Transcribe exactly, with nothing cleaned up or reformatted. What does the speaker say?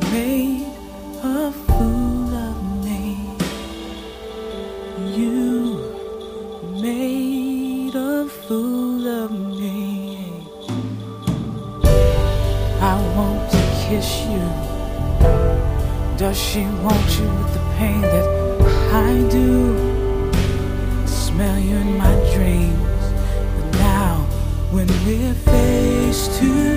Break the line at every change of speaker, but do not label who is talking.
made a fool of me. You made a fool of me. I want to kiss you. Does she want you with the pain that I do? Smell you in my dreams. But now when we're face to